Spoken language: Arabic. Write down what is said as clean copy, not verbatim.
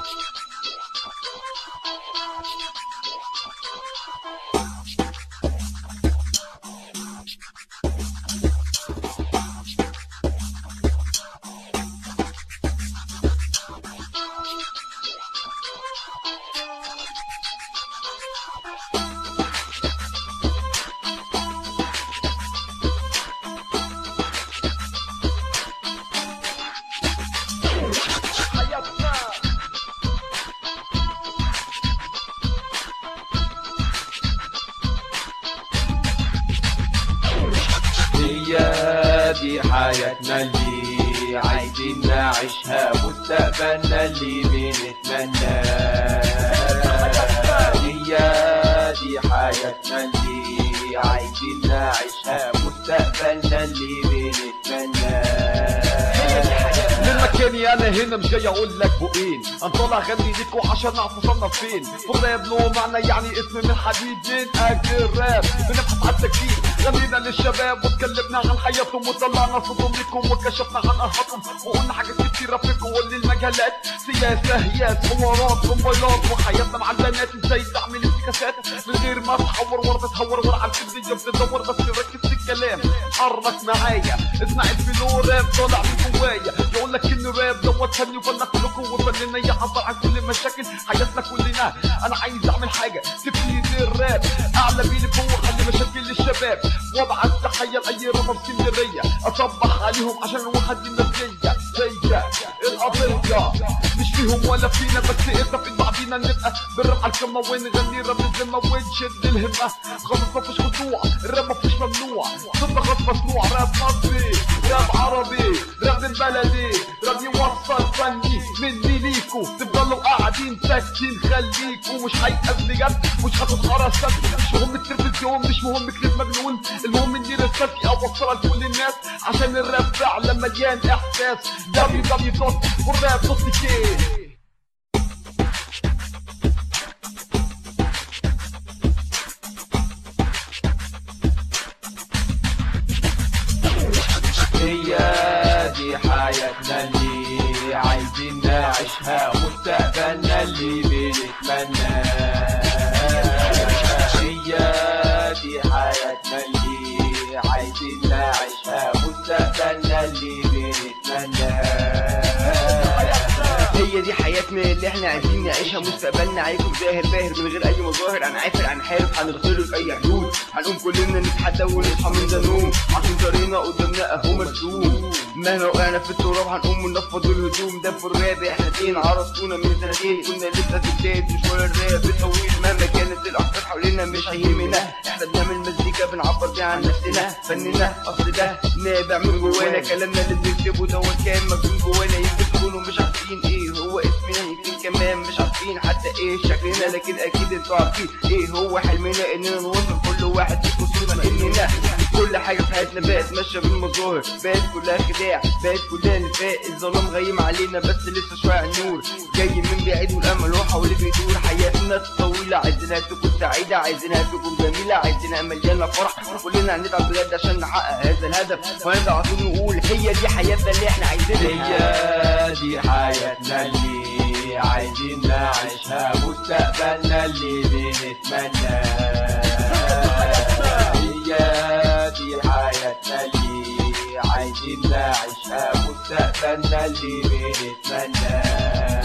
هي دي حياتنا اللي عايزين نعيشها، مستقبلنا اللي بنتمناه. هي دي حياتنا اللي عايزين نعيشها، مستقبلنا اللي بنتمناه. مكاني انا هنا مش جاي اقول لك بقين، انا طالع اغني ليكوا عشان نعرف وصلنا فين. في الراب له معنى يعني اسم من حديد، من اجل الراب بنبحث عن التجديد. غنينا للشباب واتكلمنا عن حياتهم وطلعنا صوتهم ليكم وكشفنا عن ارهاقهم وقلنا حاجات كتيره في كل المجالات، سياسه هياس حوارات موبايلات وحياتنا مع البنات. ازاي تعمل افتكاسات من غير ما تحور ورا تتهور ورا على الكبديه بتدور، بس ركز في الكلام حرك معايا اسمع الفلو راب طالع من جوايا. يقول لك ان الراب دوت فن وفن كلكم وفننا يعبر عن كل مشاكل حياتنا كلنا. انا عايز اعمل حاجه تفيد الراب، اعلى بيني فوق حل مشاكل الشباب وابعت تحيه لاي رابر في اسكندريه اصبح عليهم عشان الواحد النفسيه زي القضيه مش فيهم ولا فينا، بس اذا في بعضينا نبقى بالراب على الكلمه ونغني راب الذمه ونشد الهمه. خلاص مفيش خضوع، الراب مفيش ممنوع، صدق غصب مسموع. راب مصري، راب عربي، راب البلدي، راب يوصل فني مني ليكو. تفضلوا قاعدين ساكتين خليكو، مش هيقف بجد مش هتتخرج سد. مش مهم التلفزيون، مش مهم كليب مجنون، المهم اني رسالتي اوصلها لكل الناس عشان الراب فعلا مليان احساس. www.rap.k هي دي حياتنا اللي عايزين نعيشها، مستقبلنا اللي بنتمناه. هي دي حياتنا اللي عايزين نعيشها، مستقبلنا اللي بنتمناه. هي دي حياتنا اللي احنا عايزين نعيشها، مستقبلنا هيكون زاهر باهر من غير اي مظاهر. هنعافر هنحارب هنغسله في اي حدود، هنقوم كلنا نتحدى ونصحى من ذا النوم عشان طريقنا قدامنا اهو مرسوم. مهما وقعنا في التراب هنقوم وننفض الهدوم. ده في الراب احنا اتنين عرفتونا من سنتين، كنا لسه في بداية مشوار الراب الطويل. مهما كانت الاخطار حوالينا مش هيهمنا، احنا بنعمل مزيكا بنعبر بيها عن نفسنا. فننا اصل ده نابع من جوانا، كلامنا اللي بنكتبه دوت كان مكتوب جوانا. يمكن تكونوا مش عارفين ايه هو اسمنا، يمكن كمان مش عارفين حتى ايه شكلنا، لكن اكيد انتوا عارفين ايه هو حلمنا. اننا نوصل كل واحد فيكم صورة اننا كل حاجة في حياتنا بقت ماشية بالمظاهر، بقت كلها خداع، بقت كلها نفاق. الظلام غيم علينا بس لسه شوية على النور جاي من بعيد، والامل هو حوالي بيدور. حياتنا طويلة عايزينها تكون سعيدة، عايزينها تكون جميلة، عايزينها مليانة فرح. كلنا هنتعب بجد عشان نحقق هذا الهدف، وهنرجع على طول نقول هي دي حياتنا اللي احنا عايزينها. هي دي حياتنا اللي عايزين نعيشها، مستقبلنا اللي بنتمناه. هي دي حياتنا اللي عايزين نعيشها، مستقبلنا اللي بنتمناه.